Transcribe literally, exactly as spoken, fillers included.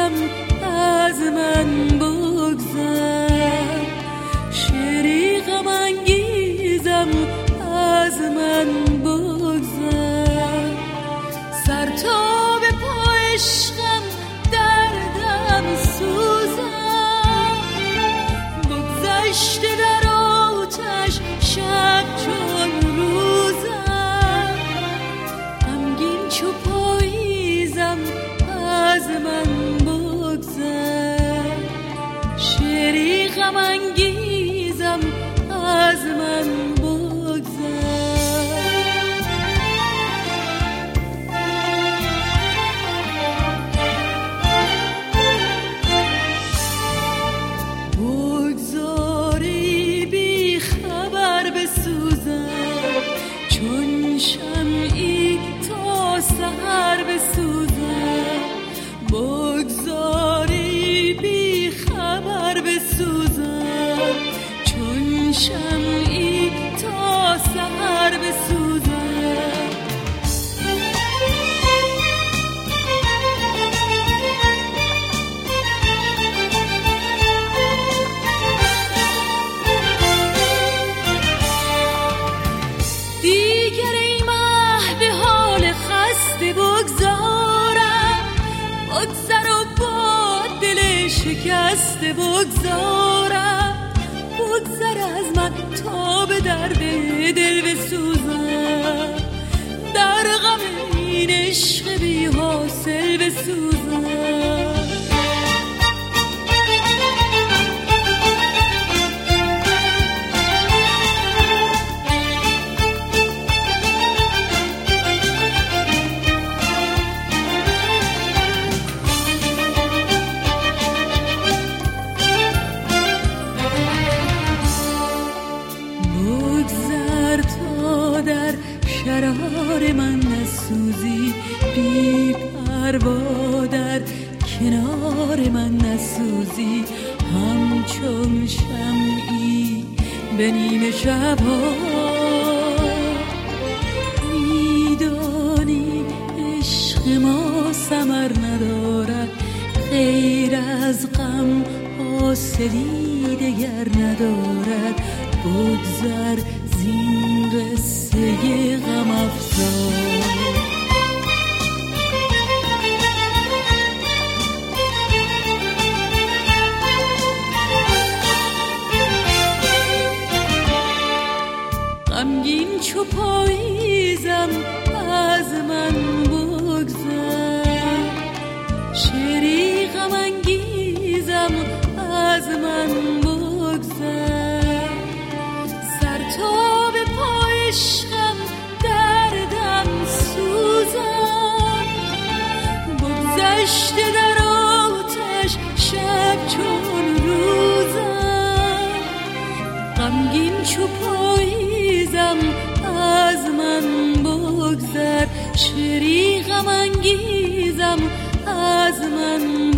انگیزم از من بگذر، شعری غم انگیزم از من بگذر. سر تا به پا عشقم دردم سوزم، بگذشته در آتش شب چون روزم. غمگین چو پاییزم از من بگذر، شعری غم انگیزم از من شمعی تا سحر بسوزم، بگذاری بی خبر بسوزم، چون شمعی تا سحر بسوزم. دیگر بگذارم بگذر و با دل شکسته بگذارم، بگذر از من تا به درد دل بسوزم، در غم این عشق بی حاصل بسوزم. شرار من نسوزی، بی پروا در کنار من نسوزی، همچون شمعی به نیمه شبها. میدانی عشق ما ثمر ندارد، غیر از غم حاصلی دگر ندارد. بگذر زین قصه غم افزار، غمگین چو پاییزم از من بگذر، شعری غم انگیزم از من بگذر. سر تا به پا عشقم دردم سوزم، بگذشته در آتش شب چون روزم. غمگین چو پاییزم از من بگذر، شعری غم انگیزم از من